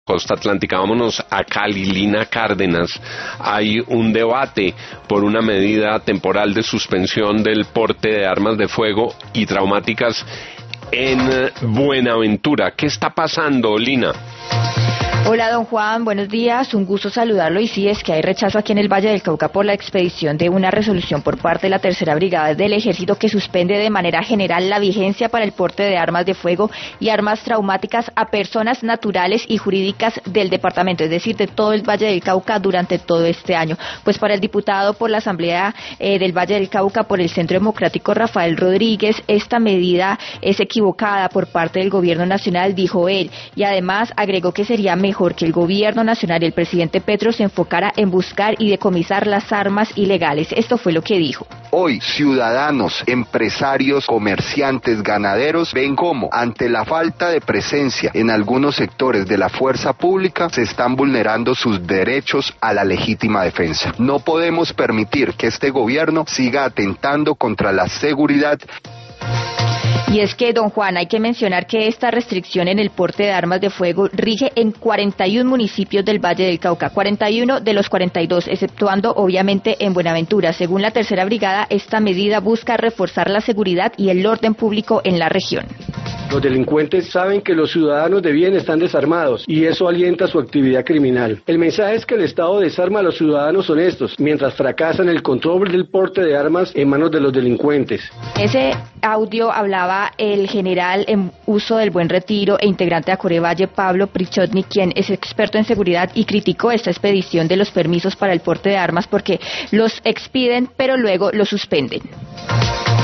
Costa Atlántica. Vámonos a Cali, Lina Cárdenas. Hay un debate por una medida temporal de suspensión del porte de armas de fuego y traumáticas en Buenaventura. ¿Qué está pasando, Lina? Hola, don Juan, buenos días, un gusto saludarlo. Y sí, es que hay rechazo aquí en el Valle del Cauca por la expedición de una resolución por parte de la Tercera Brigada del Ejército que suspende de manera general la vigencia para el porte de armas de fuego y armas traumáticas a personas naturales y jurídicas del departamento, es decir, de todo el Valle del Cauca durante todo este año. Pues para el diputado por la Asamblea del Valle del Cauca por el Centro Democrático, Rafael Rodríguez, esta medida es equivocada por parte del Gobierno Nacional, dijo él, y además agregó que sería mejor que el Gobierno Nacional y el presidente Petro se enfocara en buscar y decomisar las armas ilegales. Esto fue lo que dijo. Hoy, ciudadanos, empresarios, comerciantes, ganaderos ven cómo, ante la falta de presencia en algunos sectores de la fuerza pública, se están vulnerando sus derechos a la legítima defensa. No podemos permitir que este gobierno siga atentando contra la seguridad. Y es que, don Juan, hay que mencionar que esta restricción en el porte de armas de fuego rige en 41 municipios del Valle del Cauca, 41 de los 42, exceptuando obviamente en Buenaventura. Según la Tercera Brigada, esta medida busca reforzar la seguridad y el orden público en la región. Los delincuentes saben que los ciudadanos de bien están desarmados y eso alienta su actividad criminal. El mensaje es que el Estado desarma a los ciudadanos honestos, mientras fracasan el control del porte de armas en manos de los delincuentes. Ese audio hablaba el general en uso del Buen Retiro e integrante de Acorevalle, Pablo Prichotny, quien es experto en seguridad y criticó esta expedición de los permisos para el porte de armas porque los expiden pero luego los suspenden.